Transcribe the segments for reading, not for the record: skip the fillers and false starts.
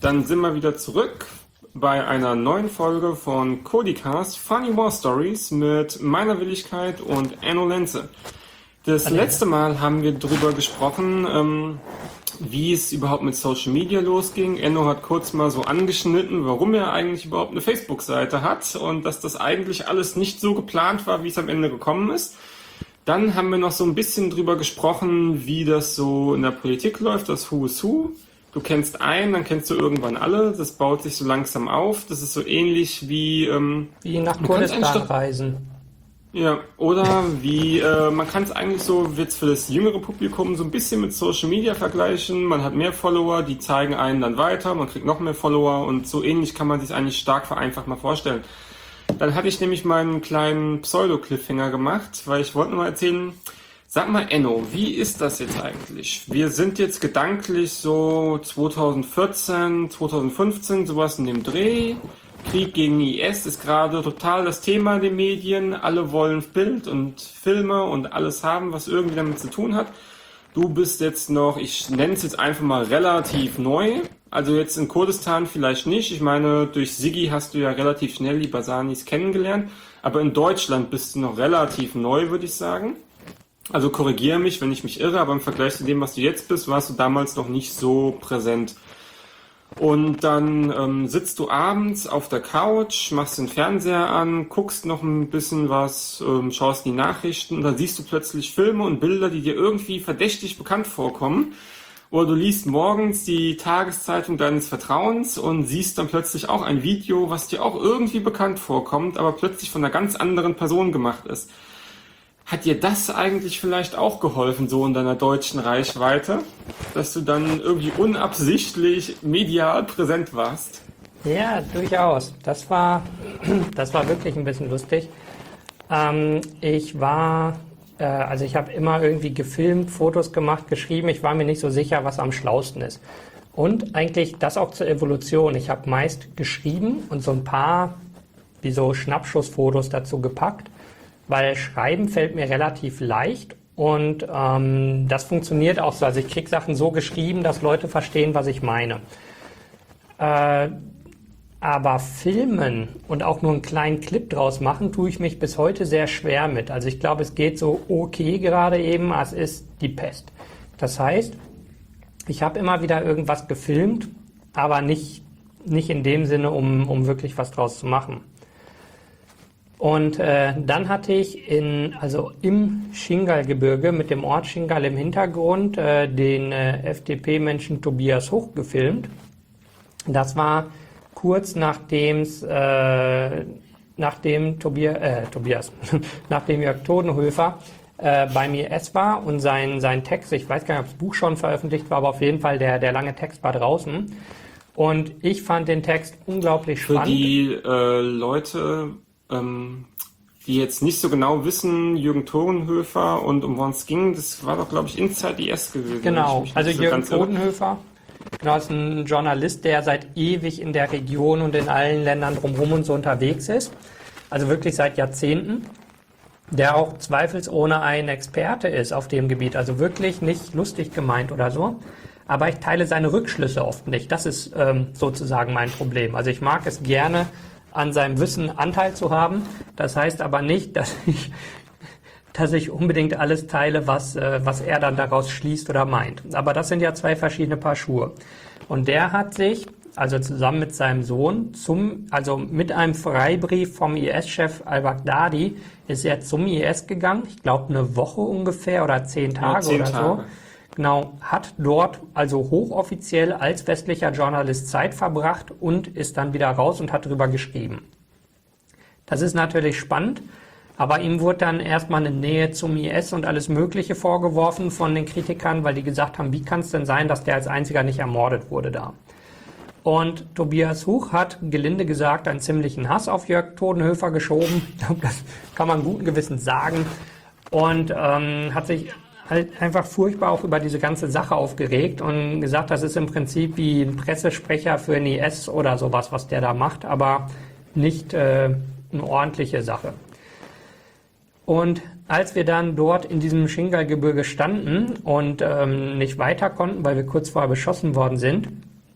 Dann sind wir wieder zurück bei einer neuen Folge von Codicast Funny War Stories mit meiner Willigkeit und Enno Lenze. Das letzte Mal haben wir darüber gesprochen, wie es überhaupt mit Social Media losging. Enno hat kurz mal so angeschnitten, warum er eigentlich überhaupt eine Facebook-Seite hat und dass das eigentlich alles nicht so geplant war, wie es am Ende gekommen ist. Dann haben wir noch so ein bisschen drüber gesprochen, wie das so in der Politik läuft, das Who is Who. Du kennst einen, dann kennst du irgendwann alle. Das baut sich so langsam auf. Das ist so ähnlich wie nach Kurdistan reisen. Ja, oder wie, man kann es eigentlich so jetzt für das jüngere Publikum so ein bisschen mit Social Media vergleichen. Man hat mehr Follower, die zeigen einen dann weiter, man kriegt noch mehr Follower und so ähnlich kann man sich eigentlich stark vereinfacht mal vorstellen. Dann hatte ich nämlich meinen kleinen Pseudo-Cliffhanger gemacht, weil ich wollte nur mal erzählen, sag mal Enno, wie ist das jetzt eigentlich? Wir sind jetzt gedanklich so 2014, 2015, sowas in dem Dreh. Krieg gegen IS ist gerade total das Thema in den Medien. Alle wollen Bild und Filme und alles haben, was irgendwie damit zu tun hat. Du bist jetzt noch, ich nenne es jetzt einfach mal relativ neu. Also jetzt in Kurdistan vielleicht nicht. Ich meine, durch Siggi hast du ja relativ schnell die Basanis kennengelernt. Aber in Deutschland bist du noch relativ neu, würde ich sagen. Also korrigiere mich, wenn ich mich irre, aber im Vergleich zu dem, was du jetzt bist, warst du damals noch nicht so präsent. Und dann sitzt du abends auf der Couch, machst den Fernseher an, guckst noch ein bisschen was, schaust die Nachrichten und dann siehst du plötzlich Filme und Bilder, die dir irgendwie verdächtig bekannt vorkommen. Oder du liest morgens die Tageszeitung deines Vertrauens und siehst dann plötzlich auch ein Video, was dir auch irgendwie bekannt vorkommt, aber plötzlich von einer ganz anderen Person gemacht ist. Hat dir das eigentlich vielleicht auch geholfen, so in deiner deutschen Reichweite, dass du dann irgendwie unabsichtlich medial präsent warst? Ja, durchaus. Das war wirklich ein bisschen lustig. Ich habe immer irgendwie gefilmt, Fotos gemacht, geschrieben. Ich war mir nicht so sicher, was am schlausten ist. Und eigentlich das auch zur Evolution. Ich habe meist geschrieben und so ein paar, wie so Schnappschussfotos dazu gepackt. Weil Schreiben fällt mir relativ leicht und das funktioniert auch so. Also ich kriege Sachen so geschrieben, dass Leute verstehen, was ich meine. Aber filmen und auch nur einen kleinen Clip draus machen, tue ich mich bis heute sehr schwer mit. Also ich glaube, es geht so okay gerade eben, es ist die Pest. Das heißt, ich habe immer wieder irgendwas gefilmt, aber nicht in dem Sinne, um wirklich was draus zu machen. Und dann hatte ich im Shingalgebirge mit dem Ort Shingal im Hintergrund den FDP-Menschen Tobias Huch gefilmt. Das war kurz nachdem Jörg Todenhöfer beim IS war und sein Text, ich weiß gar nicht, ob das Buch schon veröffentlicht war, aber auf jeden Fall der lange Text war draußen. Und ich fand den Text unglaublich spannend. Für die Leute, die jetzt nicht so genau wissen, Jürgen Todenhöfer und um was es ging, das war doch, glaube ich, Inside IS gewesen. Genau, also Jürgen Todenhöfer, genau, ist ein Journalist, der seit ewig in der Region und in allen Ländern drumherum und so unterwegs ist. Also wirklich seit Jahrzehnten, der auch zweifelsohne ein Experte ist auf dem Gebiet. Also wirklich nicht lustig gemeint oder so. Aber ich teile seine Rückschlüsse oft nicht. Das ist sozusagen mein Problem. Also ich mag es gerne, an seinem Wissen Anteil zu haben. Das heißt aber nicht, dass ich unbedingt alles teile, was er dann daraus schließt oder meint. Aber das sind ja zwei verschiedene Paar Schuhe. Und der hat sich, also zusammen mit seinem Sohn, mit einem Freibrief vom IS-Chef al-Baghdadi, ist er zum IS gegangen. Ich glaube, eine Woche ungefähr oder 10 Tage oder so. Genau, hat dort also hochoffiziell als westlicher Journalist Zeit verbracht und ist dann wieder raus und hat darüber geschrieben. Das ist natürlich spannend, aber ihm wurde dann erstmal eine Nähe zum IS und alles Mögliche vorgeworfen von den Kritikern, weil die gesagt haben, wie kann es denn sein, dass der als einziger nicht ermordet wurde da? Und Tobias Huch hat, gelinde gesagt, einen ziemlichen Hass auf Jörg Todenhöfer geschoben. Ich glaube, das kann man guten Gewissens sagen. Und hat sich halt einfach furchtbar auch über diese ganze Sache aufgeregt und gesagt, das ist im Prinzip wie ein Pressesprecher für ein IS oder sowas, was der da macht, aber nicht eine ordentliche Sache. Und als wir dann dort in diesem Shingalgebirge standen und nicht weiter konnten, weil wir kurz vorher beschossen worden sind,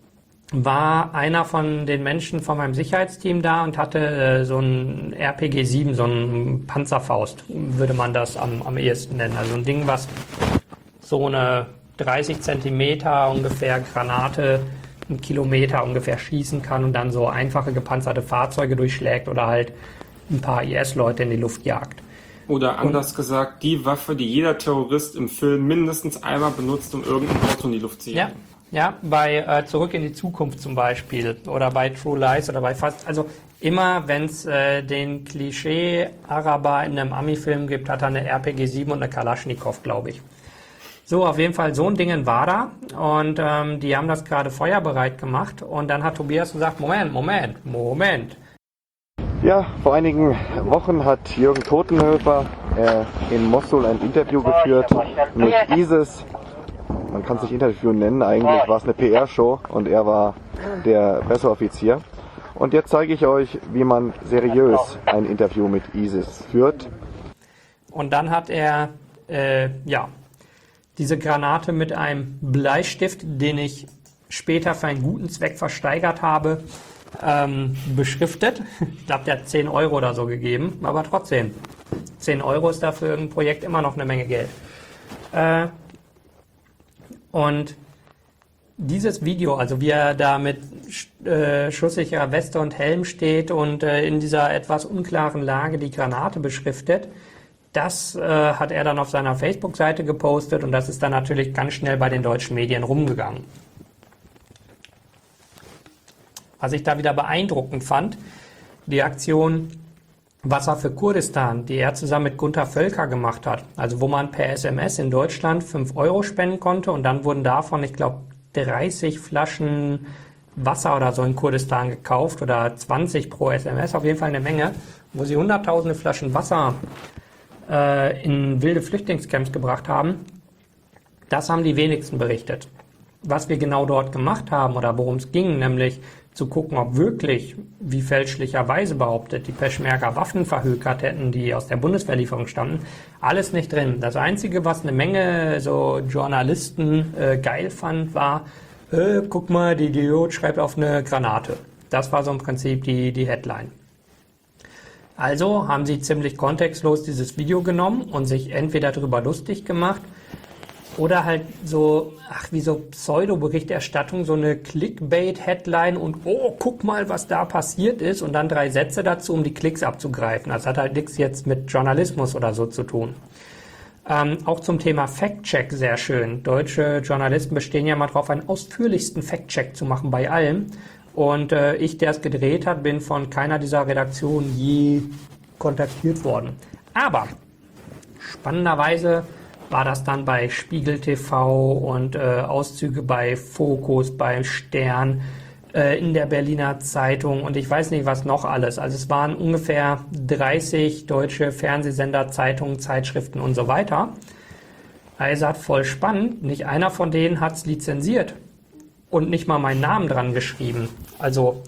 war einer von den Menschen von meinem Sicherheitsteam da und hatte so ein RPG-7, so ein Panzerfaust, würde man das am ehesten nennen. Also ein Ding, was so eine 30 Zentimeter ungefähr Granate, 1 Kilometer ungefähr schießen kann und dann so einfache gepanzerte Fahrzeuge durchschlägt oder halt ein paar IS-Leute in die Luft jagt. Oder anders gesagt, die Waffe, die jeder Terrorist im Film mindestens einmal benutzt, um irgendein Auto in die Luft zu jagen. Ja, bei Zurück in die Zukunft zum Beispiel oder bei True Lies oder bei fast, also immer wenn es den Klischee-Araber in einem Ami-Film gibt, hat er eine RPG-7 und eine Kalaschnikow, glaube ich. So, auf jeden Fall, so ein Ding war da und die haben das gerade feuerbereit gemacht und dann hat Tobias gesagt, Moment. Ja, vor einigen Wochen hat Jürgen Totenhöfer in Mosul ein Interview geführt mit ISIS. Man kann es nicht Interview nennen, eigentlich war es eine PR-Show und er war der Presseoffizier. Und jetzt zeige ich euch, wie man seriös ein Interview mit ISIS führt. Und dann hat er, diese Granate mit einem Bleistift, den ich später für einen guten Zweck versteigert habe, beschriftet. Ich glaube, der hat 10 Euro oder so gegeben, aber trotzdem, 10 Euro ist dafür ein Projekt immer noch eine Menge Geld. Und dieses Video, also wie er da mit schusssicherer Weste und Helm steht und in dieser etwas unklaren Lage die Granate beschriftet, das hat er dann auf seiner Facebook-Seite gepostet und das ist dann natürlich ganz schnell bei den deutschen Medien rumgegangen. Was ich da wieder beeindruckend fand, die Aktion Wasser für Kurdistan, die er zusammen mit Gunther Völker gemacht hat. Also wo man per SMS in Deutschland 5 Euro spenden konnte und dann wurden davon, ich glaube, 30 Flaschen Wasser oder so in Kurdistan gekauft oder 20 pro SMS, auf jeden Fall eine Menge, wo sie hunderttausende Flaschen Wasser in wilde Flüchtlingscamps gebracht haben. Das haben die wenigsten berichtet. Was wir genau dort gemacht haben oder worum es ging, nämlich zu gucken, ob wirklich, wie fälschlicherweise behauptet, die Peschmerga Waffen verhökert hätten, die aus der Bundeswehrlieferung stammten, alles nicht drin. Das Einzige, was eine Menge so Journalisten geil fand, war, guck mal, die Idiot schreibt auf eine Granate. Das war so im Prinzip die Headline. Also haben sie ziemlich kontextlos dieses Video genommen und sich entweder darüber lustig gemacht oder halt so, wie so Pseudo-Berichterstattung, so eine Clickbait-Headline und guck mal, was da passiert ist und dann 3 Sätze dazu, um die Klicks abzugreifen. Das hat halt nichts jetzt mit Journalismus oder so zu tun. Auch zum Thema Fact-Check sehr schön. Deutsche Journalisten bestehen ja mal drauf, einen ausführlichsten Fact-Check zu machen bei allem. Und ich, der es gedreht hat, bin von keiner dieser Redaktionen je kontaktiert worden. Aber spannenderweise war das dann bei Spiegel TV und Auszüge bei Focus, bei Stern, in der Berliner Zeitung und ich weiß nicht was noch alles. Also es waren ungefähr 30 deutsche Fernsehsender, Zeitungen, Zeitschriften und so weiter. Also hat voll spannend, nicht einer von denen hat es lizenziert und nicht mal meinen Namen dran geschrieben. Also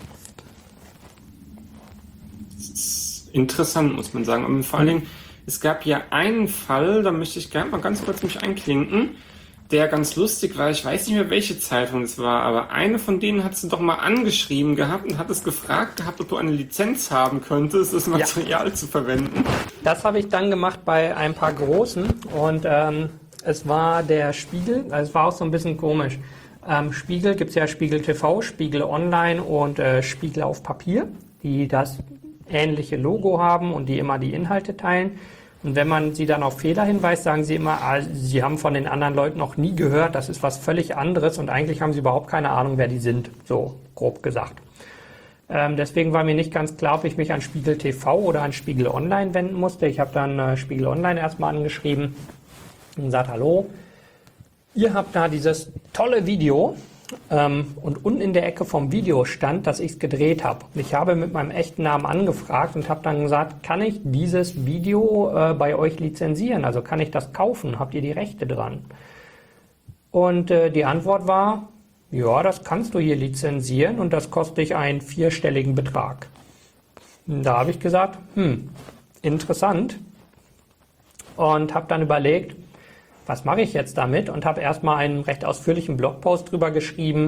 interessant, muss man sagen. Und vor allen Dingen, es gab ja einen Fall, da möchte ich gerne mal ganz kurz mich einklinken, der ganz lustig war. Ich weiß nicht mehr, welche Zeitung es war, aber eine von denen hat sie doch mal angeschrieben gehabt und hat es gefragt gehabt, ob du eine Lizenz haben könntest, das Material zu verwenden. Das habe ich dann gemacht bei ein paar Großen und es war der Spiegel, also es war auch so ein bisschen komisch. Spiegel gibt es ja Spiegel TV, Spiegel Online und Spiegel auf Papier, die das ähnliche Logo haben und die immer die Inhalte teilen. Und wenn man sie dann auf Fehler hinweist, sagen sie immer, sie haben von den anderen Leuten noch nie gehört, das ist was völlig anderes und eigentlich haben sie überhaupt keine Ahnung, wer die sind, so grob gesagt. Deswegen war mir nicht ganz klar, ob ich mich an Spiegel TV oder an Spiegel Online wenden musste. Ich habe dann Spiegel Online erstmal angeschrieben und gesagt, hallo, ihr habt da dieses tolle Video und unten in der Ecke vom Video stand, dass ich es gedreht habe. Ich habe mit meinem echten Namen angefragt und habe dann gesagt, kann ich dieses Video bei euch lizenzieren? Also kann ich das kaufen? Habt ihr die Rechte dran? Und die Antwort war, ja, das kannst du hier lizenzieren und das kostet dich einen 4-stelligen Betrag. Da habe ich gesagt, interessant und habe dann überlegt, was mache ich jetzt damit und habe erstmal einen recht ausführlichen Blogpost drüber geschrieben,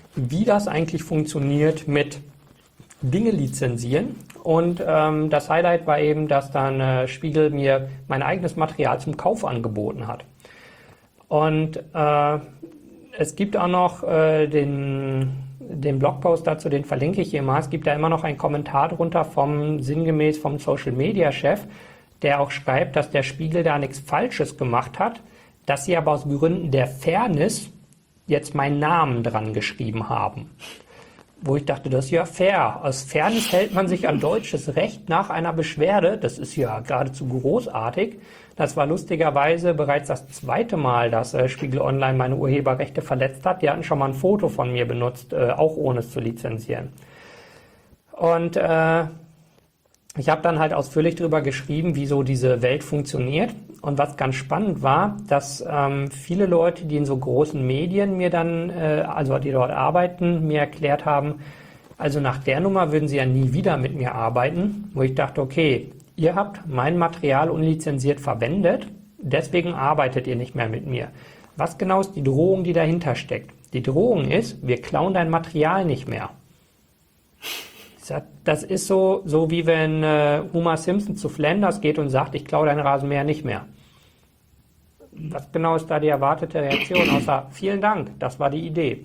wie das eigentlich funktioniert mit Dinge lizenzieren. Und das Highlight war eben, dass dann Spiegel mir mein eigenes Material zum Kauf angeboten hat. Und es gibt auch noch den Blogpost dazu, den verlinke ich hier mal. Es gibt da immer noch einen Kommentar drunter sinngemäß vom Social-Media-Chef, der auch schreibt, dass der Spiegel da nichts Falsches gemacht hat, dass sie aber aus Gründen der Fairness jetzt meinen Namen dran geschrieben haben. Wo ich dachte, das ist ja fair. Aus Fairness hält man sich an deutsches Recht nach einer Beschwerde. Das ist ja geradezu großartig. Das war lustigerweise bereits das zweite Mal, dass Spiegel Online meine Urheberrechte verletzt hat. Die hatten schon mal ein Foto von mir benutzt, auch ohne es zu lizenzieren. Und ich habe dann halt ausführlich darüber geschrieben, wie so diese Welt funktioniert. Und was ganz spannend war, dass viele Leute, die in so großen Medien mir dann, also die dort arbeiten, mir erklärt haben, also nach der Nummer würden sie ja nie wieder mit mir arbeiten, wo ich dachte, okay, ihr habt mein Material unlizenziert verwendet, deswegen arbeitet ihr nicht mehr mit mir. Was genau ist die Drohung, die dahinter steckt? Die Drohung ist, wir klauen dein Material nicht mehr. Das ist so wie wenn Homer Simpson zu Flanders geht und sagt, ich klaue deinen Rasenmäher nicht mehr. Was genau ist da die erwartete Reaktion? Außer, vielen Dank, das war die Idee.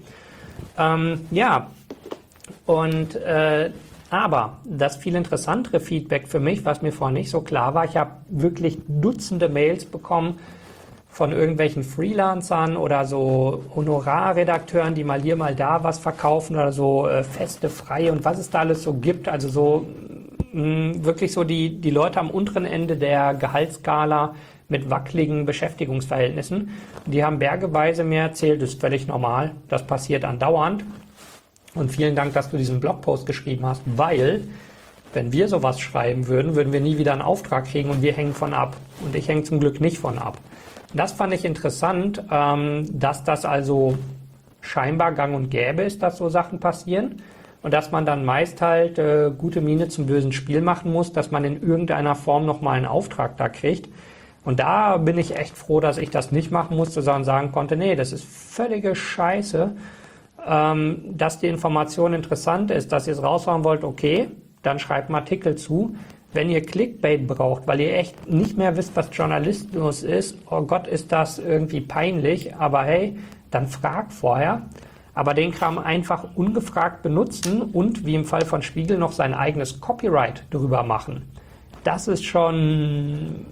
Aber das viel interessantere Feedback für mich, was mir vorher nicht so klar war, ich habe wirklich Dutzende Mails bekommen von irgendwelchen Freelancern oder so Honorarredakteuren, die mal hier, mal da was verkaufen oder so feste, freie und was es da alles so gibt. Also so wirklich so die Leute am unteren Ende der Gehaltsskala mit wackeligen Beschäftigungsverhältnissen. Die haben bergeweise mir erzählt, das ist völlig normal, das passiert andauernd. Und vielen Dank, dass du diesen Blogpost geschrieben hast, weil wenn wir sowas schreiben würden, würden wir nie wieder einen Auftrag kriegen und wir hängen von ab. Und ich hänge zum Glück nicht von ab. Das fand ich interessant, dass das also scheinbar gang und gäbe ist, dass so Sachen passieren und dass man dann meist halt gute Miene zum bösen Spiel machen muss, dass man in irgendeiner Form nochmal einen Auftrag da kriegt. Und da bin ich echt froh, dass ich das nicht machen musste, sondern sagen konnte, nee, das ist völlige Scheiße, dass die Information interessant ist, dass ihr es raushauen wollt, okay, dann schreibt einen Artikel zu. Wenn ihr Clickbait braucht, weil ihr echt nicht mehr wisst, was Journalismus ist, oh Gott, ist das irgendwie peinlich, aber hey, dann fragt vorher. Aber den Kram einfach ungefragt benutzen und, wie im Fall von Spiegel, noch sein eigenes Copyright drüber machen. Das ist schon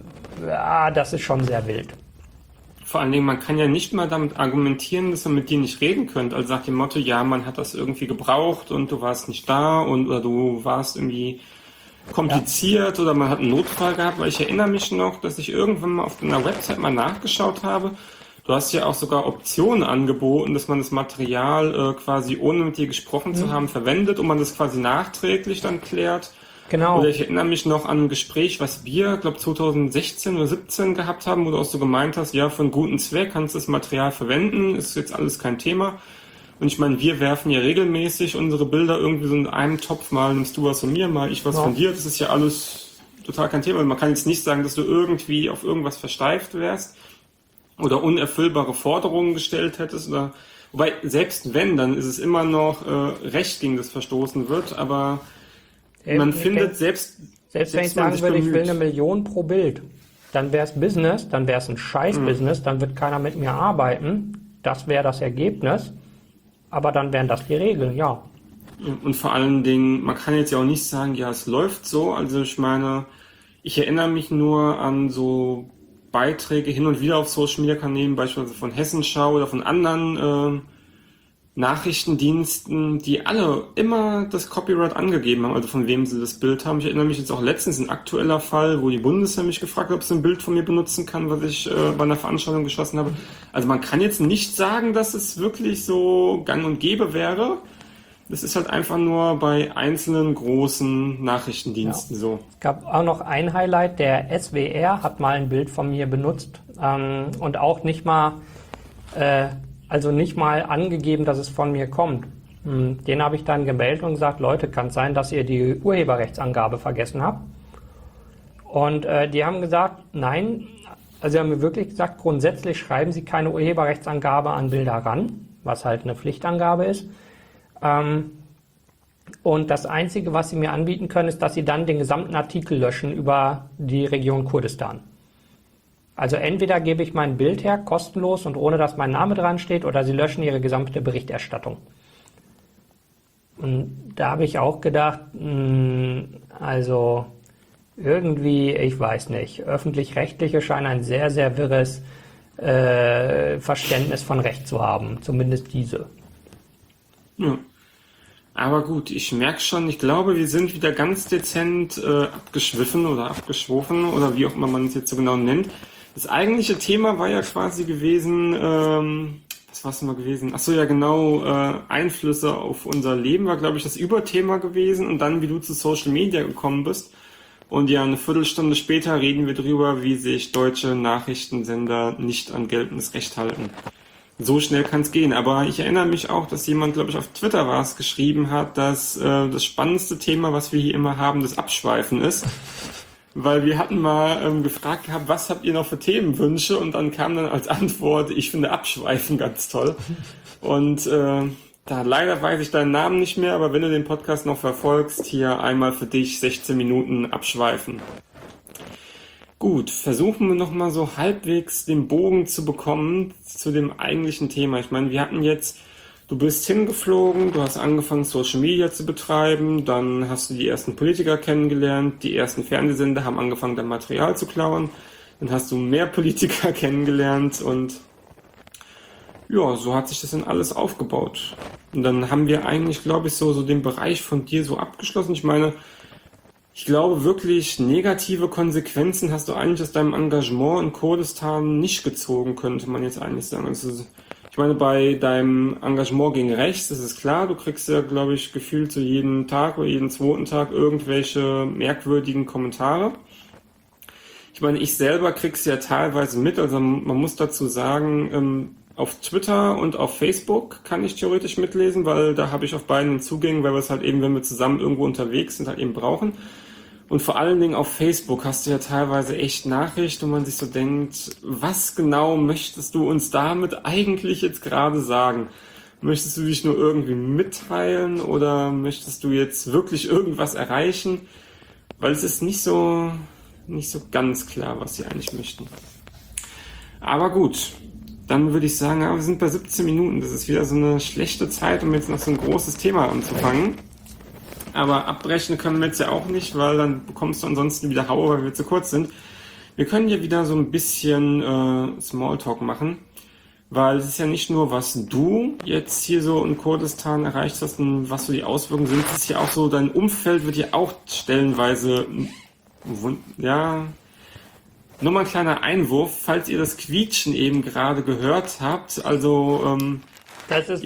sehr wild. Vor allen Dingen, man kann ja nicht mal damit argumentieren, dass man mit dir nicht reden könnte. Also nach dem Motto, ja, man hat das irgendwie gebraucht und du warst nicht da oder du warst irgendwie kompliziert oder man hat einen Notfall gehabt, weil ich erinnere mich noch, dass ich irgendwann mal auf einer Website mal nachgeschaut habe. Du hast ja auch sogar Optionen angeboten, dass man das Material quasi ohne mit dir gesprochen zu haben verwendet und man das quasi nachträglich dann klärt. Genau. Oder ich erinnere mich noch an ein Gespräch, was wir, glaube 2016 oder 17 gehabt haben, wo du auch so gemeint hast, ja, für einen guten Zweck kannst du das Material verwenden, ist jetzt alles kein Thema. Und ich meine, wir werfen ja regelmäßig unsere Bilder irgendwie so in einem Topf, mal nimmst du was von mir, mal ich was von dir. Das ist ja alles total kein Thema. Man kann jetzt nicht sagen, dass du irgendwie auf irgendwas versteift wärst oder unerfüllbare Forderungen gestellt hättest. Wobei, selbst wenn, dann ist es immer noch Recht, gegen das verstoßen wird. Aber man findet selbst wenn ich sagen würde, ich will 1 Million pro Bild, dann wäre es Business, dann wäre es ein Scheiß-Business, dann wird keiner mit mir arbeiten. Das wäre das Ergebnis. Aber dann wären das die Regeln, ja. Und vor allen Dingen, man kann jetzt ja auch nicht sagen, ja, es läuft so. Also ich meine, ich erinnere mich nur an so Beiträge hin und wieder auf Social-Media-Kanälen, beispielsweise von Hessenschau oder von anderen Nachrichtendiensten, die alle immer das Copyright angegeben haben, also von wem sie das Bild haben. Ich erinnere mich jetzt auch letztens ein aktueller Fall, wo die Bundeswehr mich gefragt hat, ob sie ein Bild von mir benutzen kann, was ich bei einer Veranstaltung geschossen habe. Also man kann jetzt nicht sagen, dass es wirklich so gang und gäbe wäre. Das ist halt einfach nur bei einzelnen großen Nachrichtendiensten so. Es gab auch noch ein Highlight, der SWR hat mal ein Bild von mir benutzt und auch nicht mal angegeben, dass es von mir kommt. Den habe ich dann gemeldet und gesagt, Leute, kann es sein, dass ihr die Urheberrechtsangabe vergessen habt? Und die haben gesagt, nein, also sie haben mir wirklich gesagt, grundsätzlich schreiben sie keine Urheberrechtsangabe an Bilder ran, was halt eine Pflichtangabe ist. Und das Einzige, was sie mir anbieten können, ist, dass sie dann den gesamten Artikel löschen über die Region Kurdistan. Also entweder gebe ich mein Bild her, kostenlos und ohne, dass mein Name dran steht, oder sie löschen ihre gesamte Berichterstattung. Und da habe ich auch gedacht, also irgendwie, ich weiß nicht, Öffentlich-Rechtliche scheinen ein sehr, sehr wirres Verständnis von Recht zu haben, zumindest diese. Ja. Aber gut, ich merke schon, ich glaube, wir sind wieder ganz dezent abgeschwiffen oder abgeschwofen oder wie auch immer man es jetzt so genau nennt. Das eigentliche Thema war ja quasi gewesen, was war es mal gewesen? Achso, ja genau, Einflüsse auf unser Leben war, glaube ich, das Überthema gewesen und dann, wie du zu Social Media gekommen bist. Und ja, eine Viertelstunde später reden wir drüber, wie sich deutsche Nachrichtensender nicht an geltendes Recht halten. So schnell kann es gehen. Aber ich erinnere mich auch, dass jemand, glaube ich, auf Twitter war es, geschrieben hat, dass das spannendste Thema, was wir hier immer haben, das Abschweifen ist. Weil wir hatten mal gefragt gehabt, was habt ihr noch für Themenwünsche? Und dann kam dann als Antwort, ich finde Abschweifen ganz toll. Und da leider weiß ich deinen Namen nicht mehr, aber wenn du den Podcast noch verfolgst, hier einmal für dich 16 Minuten abschweifen. Gut, versuchen wir nochmal so halbwegs den Bogen zu bekommen zu dem eigentlichen Thema. Ich meine, wir hatten jetzt, du bist hingeflogen, du hast angefangen Social Media zu betreiben, dann hast du die ersten Politiker kennengelernt, die ersten Fernsehsender haben angefangen, dein Material zu klauen, dann hast du mehr Politiker kennengelernt und ja, so hat sich das dann alles aufgebaut. Und dann haben wir eigentlich, glaube ich, so den Bereich von dir so abgeschlossen. Ich meine, ich glaube wirklich, negative Konsequenzen hast du eigentlich aus deinem Engagement in Kurdistan nicht gezogen, könnte man jetzt eigentlich sagen. Also, ich meine, bei deinem Engagement gegen rechts, das ist klar, du kriegst ja, glaube ich, gefühlt so jeden Tag oder jeden zweiten Tag irgendwelche merkwürdigen Kommentare. Ich meine, ich selber krieg's ja teilweise mit, also man muss dazu sagen, auf Twitter und auf Facebook kann ich theoretisch mitlesen, weil da habe ich auf beiden Zugänge, weil wir es halt eben, wenn wir zusammen irgendwo unterwegs sind, halt eben brauchen. Und vor allen Dingen auf Facebook hast du ja teilweise echt Nachrichten, wo man sich so denkt, was genau möchtest du uns damit eigentlich jetzt gerade sagen? Möchtest du dich nur irgendwie mitteilen oder möchtest du jetzt wirklich irgendwas erreichen? Weil es ist nicht so ganz klar, was sie eigentlich möchten. Aber gut. Dann würde ich sagen, ja, wir sind bei 17 Minuten. Das ist wieder so eine schlechte Zeit, um jetzt noch so ein großes Thema anzufangen. Aber abbrechen können wir jetzt ja auch nicht, weil dann bekommst du ansonsten wieder Haue, weil wir zu kurz sind. Wir können ja wieder so ein bisschen Smalltalk machen, weil es ist ja nicht nur, was du jetzt hier so in Kurdistan erreicht hast und was so die Auswirkungen sind, es ist ja auch so, dein Umfeld wird ja auch stellenweise, ja... Nur mal ein kleiner Einwurf, falls ihr das Quietschen eben gerade gehört habt, also Das ist ihr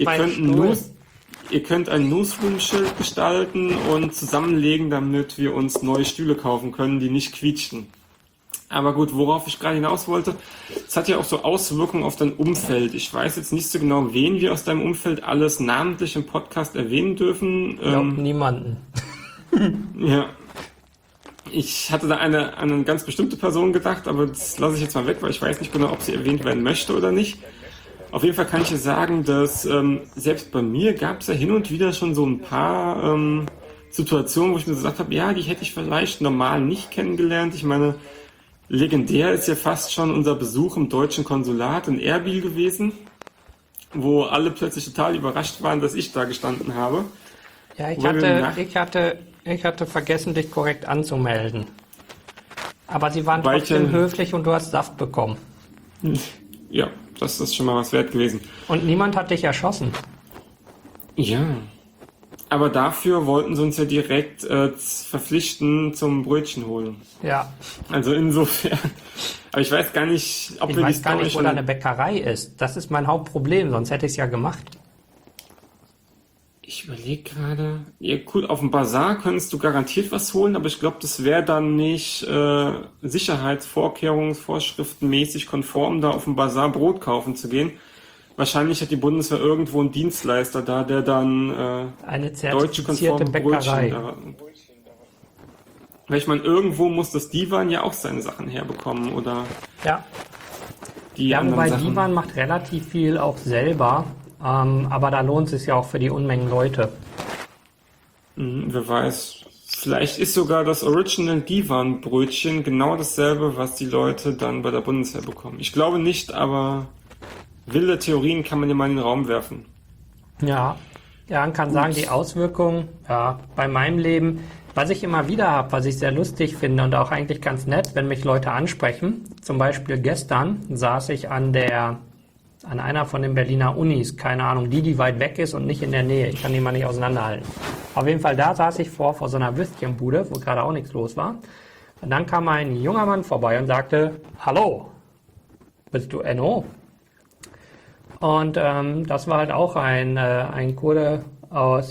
könnt ein Newsroom-Schild gestalten und zusammenlegen, damit wir uns neue Stühle kaufen können, die nicht quietschen. Aber gut, worauf ich gerade hinaus wollte, es hat ja auch so Auswirkungen auf dein Umfeld. Ich weiß jetzt nicht so genau, wen wir aus deinem Umfeld alles namentlich im Podcast erwähnen dürfen. Ich glaube, niemanden. Ja. Ich hatte da an eine ganz bestimmte Person gedacht, aber das lasse ich jetzt mal weg, weil ich weiß nicht genau, ob sie erwähnt werden möchte oder nicht. Auf jeden Fall kann ich dir sagen, dass selbst bei mir gab es ja hin und wieder schon so ein paar Situationen, wo ich mir gesagt habe, ja, die hätte ich vielleicht normal nicht kennengelernt. Ich meine, legendär ist ja fast schon unser Besuch im deutschen Konsulat in Erbil gewesen, wo alle plötzlich total überrascht waren, dass ich da gestanden habe. Ja, ich hatte vergessen, dich korrekt anzumelden. Aber sie waren trotzdem höflich und du hast Saft bekommen. Ja, das ist schon mal was wert gewesen. Und niemand hat dich erschossen. Ja, aber dafür wollten sie uns ja direkt verpflichten zum Brötchen holen. Ja. Also insofern. Aber ich weiß gar nicht, ob wir die Story gar nicht, wo da eine Bäckerei ist. Das ist mein Hauptproblem, sonst hätte ich es ja gemacht. Ich überlege gerade. Ja, cool, auf dem Bazar könntest du garantiert was holen, aber ich glaube, das wäre dann nicht Sicherheitsvorkehrungsvorschriften mäßig konform, da auf dem Bazar Brot kaufen zu gehen. Wahrscheinlich hat die Bundeswehr irgendwo einen Dienstleister da, der dann eine deutsche konforme Bäckerei. Brötchen. Weil ich meine, irgendwo muss das Divan ja auch seine Sachen herbekommen, oder? Ja. Die Ja, anderen wobei Sachen. Divan macht relativ viel auch selber. aber da lohnt es sich ja auch für die Unmengen Leute. Wer weiß. Vielleicht ist sogar das Original Divan-Brötchen genau dasselbe, was die Leute dann bei der Bundeswehr bekommen. Ich glaube nicht, aber wilde Theorien kann man ja mal in den Raum werfen. Ja, man kann sagen, die Auswirkungen bei meinem Leben, was ich immer wieder habe, was ich sehr lustig finde und auch eigentlich ganz nett, wenn mich Leute ansprechen. Zum Beispiel gestern saß ich an einer von den Berliner Unis, keine Ahnung, die weit weg ist und nicht in der Nähe. Ich kann die mal nicht auseinanderhalten. Auf jeden Fall, da saß ich vor so einer Würstchenbude, wo gerade auch nichts los war. Und dann kam ein junger Mann vorbei und sagte, hallo, bist du Enno? Und das war halt auch ein Kurde aus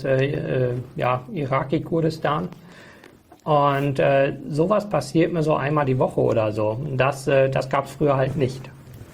Iraki-Kurdistan. Und sowas passiert mir so einmal die Woche oder so. Und das gab es früher halt nicht.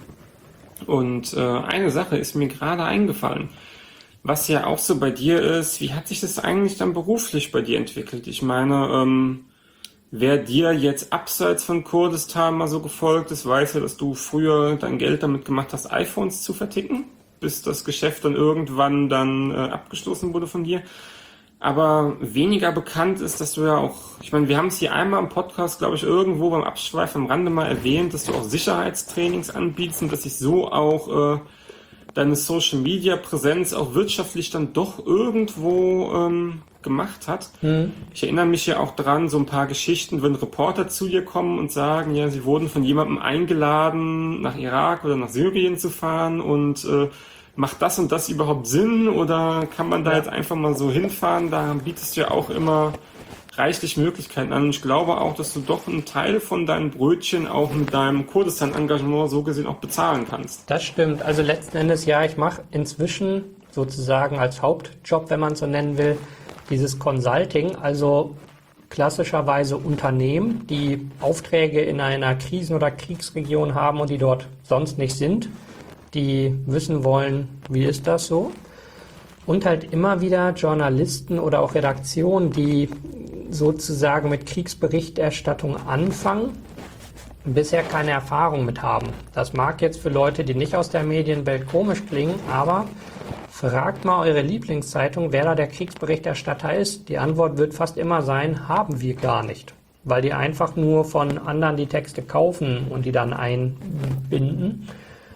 Und eine Sache ist mir gerade eingefallen, was ja auch so bei dir ist, wie hat sich das eigentlich dann beruflich bei dir entwickelt? Ich meine, wer dir jetzt abseits von Kurdistan mal so gefolgt ist, weiß ja, dass du früher dein Geld damit gemacht hast, iPhones zu verticken, bis das Geschäft dann irgendwann abgestoßen wurde von dir. Aber weniger bekannt ist, dass du ja auch, ich meine, wir haben es hier einmal im Podcast, glaube ich, irgendwo beim Abschweif am Rande mal erwähnt, dass du auch Sicherheitstrainings anbietest und dass sich so auch deine Social-Media-Präsenz auch wirtschaftlich dann doch irgendwo gemacht hat. Ich erinnere mich ja auch dran, so ein paar Geschichten, wenn Reporter zu dir kommen und sagen, ja, sie wurden von jemandem eingeladen, nach Irak oder nach Syrien zu fahren und macht das und das überhaupt Sinn oder kann man da jetzt einfach mal so hinfahren? Da bietest du ja auch immer reichlich Möglichkeiten an. Und ich glaube auch, dass du doch einen Teil von deinen Brötchen auch mit deinem Kurdistan-Engagement so gesehen auch bezahlen kannst. Das stimmt. Also letzten Endes, ja, ich mache inzwischen sozusagen als Hauptjob, wenn man es so nennen will, dieses Consulting, also klassischerweise Unternehmen, die Aufträge in einer Krisen- oder Kriegsregion haben und die dort sonst nicht sind, die wissen wollen, wie ist das so? Und halt immer wieder Journalisten oder auch Redaktionen, die sozusagen mit Kriegsberichterstattung anfangen, bisher keine Erfahrung mit haben. Das mag jetzt für Leute, die nicht aus der Medienwelt komisch klingen, aber fragt mal eure Lieblingszeitung, wer da der Kriegsberichterstatter ist. Die Antwort wird fast immer sein, haben wir gar nicht. Weil die einfach nur von anderen die Texte kaufen und die dann einbinden.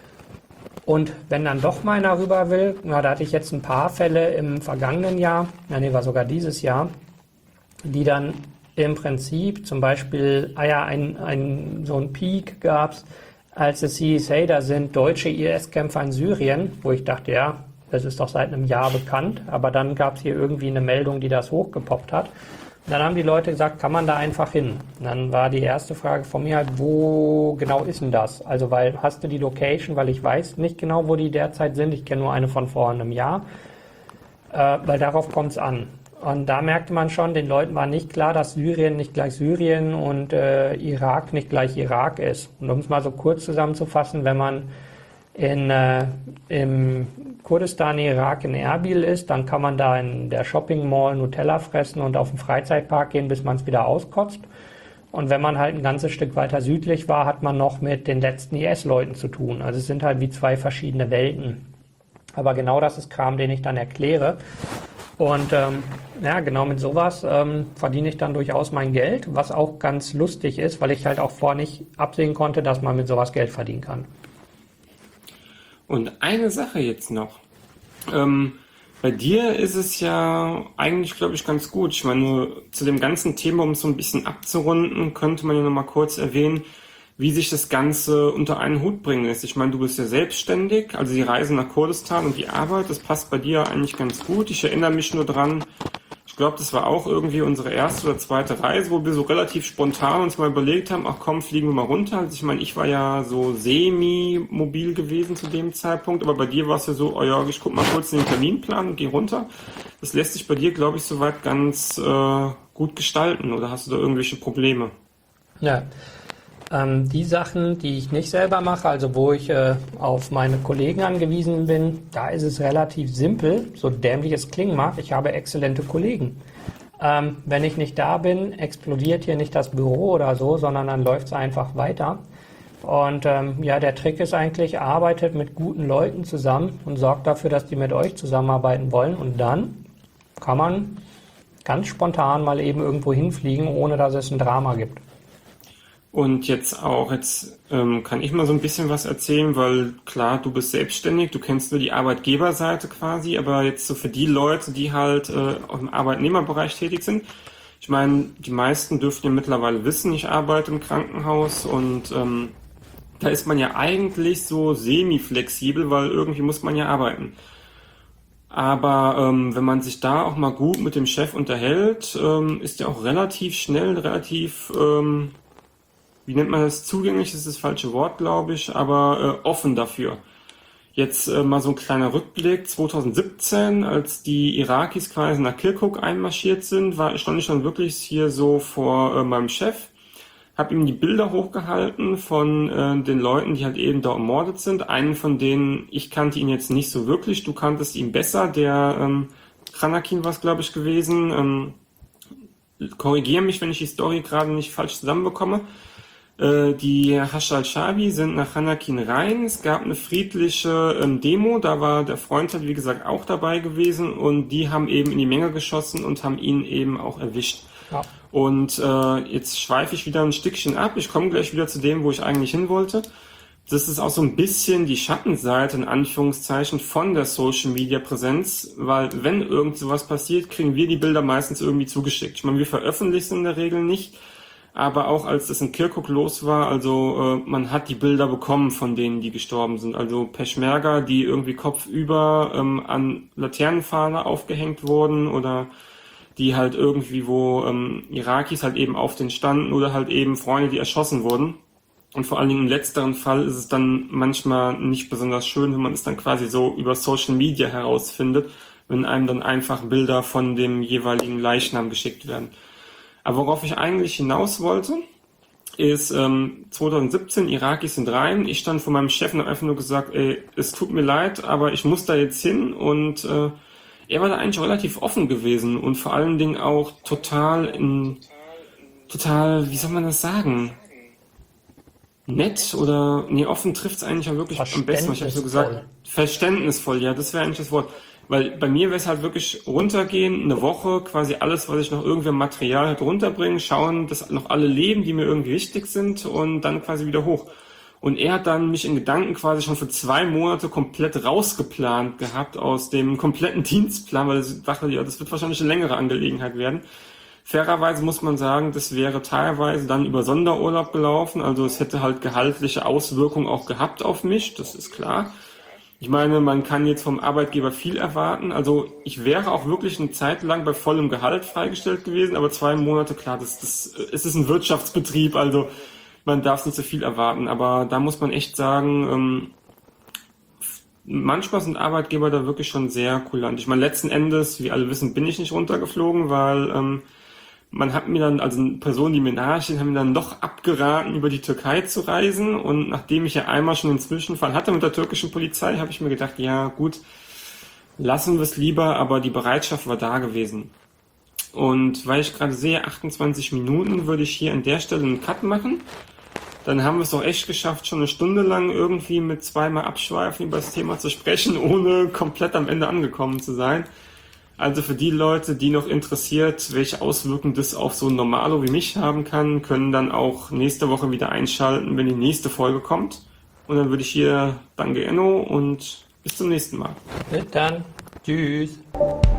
Und wenn dann doch mal einer rüber will, da hatte ich jetzt ein paar Fälle im vergangenen Jahr, war sogar dieses Jahr, die dann im Prinzip zum Beispiel, so ein Peak gab es, als es hieß, hey, da sind deutsche IS-Kämpfer in Syrien, wo ich dachte, ja, das ist doch seit einem Jahr bekannt, aber dann gab es hier irgendwie eine Meldung, die das hochgepoppt hat. Und dann haben die Leute gesagt, kann man da einfach hin? Und dann war die erste Frage von mir halt, wo genau ist denn das? Also, weil hast du die Location, weil ich weiß nicht genau, wo die derzeit sind. Ich kenne nur eine von vor einem Jahr, weil darauf kommt es an. Und da merkte man schon, den Leuten war nicht klar, dass Syrien nicht gleich Syrien und Irak nicht gleich Irak ist. Und um es mal so kurz zusammenzufassen, wenn man im Kurdistan, Irak, in Erbil ist, dann kann man da in der Shopping Mall Nutella fressen und auf den Freizeitpark gehen, bis man es wieder auskotzt. Und wenn man halt ein ganzes Stück weiter südlich war, hat man noch mit den letzten IS-Leuten zu tun. Also es sind halt wie zwei verschiedene Welten. Aber genau das ist Kram, den ich dann erkläre. Und genau mit sowas verdiene ich dann durchaus mein Geld, was auch ganz lustig ist, weil ich halt auch vorher nicht absehen konnte, dass man mit sowas Geld verdienen kann. Und eine Sache jetzt noch. Bei dir ist es ja eigentlich, glaube ich, ganz gut. Ich meine, zu dem ganzen Thema, um es so ein bisschen abzurunden, könnte man ja noch mal kurz erwähnen, wie sich das Ganze unter einen Hut bringen lässt. Ich meine, du bist ja selbstständig, also die Reise nach Kurdistan und die Arbeit, das passt bei dir eigentlich ganz gut. Ich erinnere mich nur dran, ich glaube, das war auch irgendwie unsere erste oder zweite Reise, wo wir so relativ spontan uns mal überlegt haben, ach komm, fliegen wir mal runter. Also ich meine, ich war ja so semi-mobil gewesen zu dem Zeitpunkt, aber bei dir war es ja so, oh ja, ich guck mal kurz in den Terminplan und geh runter. Das lässt sich bei dir, glaube ich, soweit ganz gut gestalten, oder hast du da irgendwelche Probleme? Ja, die Sachen, die ich nicht selber mache, also wo ich auf meine Kollegen angewiesen bin, da ist es relativ simpel, so dämlich es klingen mag, ich habe exzellente Kollegen. Wenn ich nicht da bin, explodiert hier nicht das Büro oder so, sondern dann läuft es einfach weiter. Und ja, der Trick ist eigentlich, arbeitet mit guten Leuten zusammen und sorgt dafür, dass die mit euch zusammenarbeiten wollen. Und dann kann man ganz spontan mal eben irgendwo hinfliegen, ohne dass es ein Drama gibt. Und jetzt kann ich mal so ein bisschen was erzählen, weil klar, du bist selbstständig, du kennst nur die Arbeitgeberseite quasi, aber jetzt so für die Leute, die halt im Arbeitnehmerbereich tätig sind, ich meine, die meisten dürften ja mittlerweile wissen, ich arbeite im Krankenhaus und da ist man ja eigentlich so semi-flexibel, weil irgendwie muss man ja arbeiten. Aber wenn man sich da auch mal gut mit dem Chef unterhält, ist der auch relativ schnell, wie nennt man das, zugänglich ist das falsche Wort, glaube ich, aber offen dafür. Jetzt mal so ein kleiner Rückblick. 2017, als die Irakis quasi nach Kirkuk einmarschiert sind, stand ich dann wirklich hier so vor meinem Chef, habe ihm die Bilder hochgehalten von den Leuten, die halt eben da ermordet sind. Einen von denen, ich kannte ihn jetzt nicht so wirklich, du kanntest ihn besser, der Kranakin war es, glaube ich, gewesen. Korrigiere mich, wenn ich die Story gerade nicht falsch zusammenbekomme. Die Hashd al-Shaabi sind nach Kranakin rein. Es gab eine friedliche Demo, da war der Freund halt wie gesagt auch dabei gewesen und die haben eben in die Menge geschossen und haben ihn eben auch erwischt. Ja. Und jetzt schweife ich wieder ein Stückchen ab. Ich komme gleich wieder zu dem, wo ich eigentlich hin wollte. Das ist auch so ein bisschen die Schattenseite, in Anführungszeichen, von der Social-Media-Präsenz, weil wenn irgend sowas passiert, kriegen wir die Bilder meistens irgendwie zugeschickt. Ich meine, wir veröffentlichen in der Regel nicht, aber auch als das in Kirkuk los war, also man hat die Bilder bekommen von denen, die gestorben sind. Also Peschmerga, die irgendwie kopfüber an Laternenpfahle aufgehängt wurden oder die halt irgendwie, wo Irakis halt eben auf den standen oder halt eben Freunde, die erschossen wurden. Und vor allen Dingen im letzteren Fall ist es dann manchmal nicht besonders schön, wenn man es dann quasi so über Social Media herausfindet, wenn einem dann einfach Bilder von dem jeweiligen Leichnam geschickt werden. Aber worauf ich eigentlich hinaus wollte, ist 2017, Irakis sind rein. Ich stand vor meinem Chef und habe einfach nur gesagt, ey, es tut mir leid, aber ich muss da jetzt hin und er war da eigentlich relativ offen gewesen und vor allen Dingen auch total, wie soll man das sagen? Nett oder, nee, offen trifft es eigentlich auch wirklich am besten. Ich habe so gesagt, verständnisvoll, ja, das wäre eigentlich das Wort. Weil bei mir wäre es halt wirklich runtergehen, eine Woche, quasi alles, was ich noch irgendwie Material halt runterbringen, schauen, dass noch alle leben, die mir irgendwie wichtig sind und dann quasi wieder hoch. Und er hat dann mich in Gedanken quasi schon für 2 Monate komplett rausgeplant gehabt aus dem kompletten Dienstplan, weil ich dachte, ja, das wird wahrscheinlich eine längere Angelegenheit werden. Fairerweise muss man sagen, das wäre teilweise dann über Sonderurlaub gelaufen, also es hätte halt gehaltliche Auswirkungen auch gehabt auf mich, das ist klar. Ich meine, man kann jetzt vom Arbeitgeber viel erwarten, also ich wäre auch wirklich eine Zeit lang bei vollem Gehalt freigestellt gewesen, aber 2 Monate, klar, es ist ein Wirtschaftsbetrieb, also man darf nicht so viel erwarten, aber da muss man echt sagen, manchmal sind Arbeitgeber da wirklich schon sehr kulant. Ich meine, letzten Endes, wie alle wissen, bin ich nicht runtergeflogen, weil man hat mir dann, also Personen, die mir nahestehen, haben mir dann doch abgeraten, über die Türkei zu reisen. Und nachdem ich ja einmal schon einen Zwischenfall hatte mit der türkischen Polizei, habe ich mir gedacht, ja gut, lassen wir es lieber, aber die Bereitschaft war da gewesen. Und weil ich gerade sehe, 28 Minuten, würde ich hier an der Stelle einen Cut machen. Dann haben wir es doch echt geschafft, schon eine Stunde lang irgendwie mit 2-mal Abschweifen über das Thema zu sprechen, ohne komplett am Ende angekommen zu sein. Also für die Leute, die noch interessiert, welche Auswirkungen das auf so ein Normalo wie mich haben kann, können dann auch nächste Woche wieder einschalten, wenn die nächste Folge kommt. Und dann würde ich hier Danke Enno und bis zum nächsten Mal. Bis dann. Tschüss.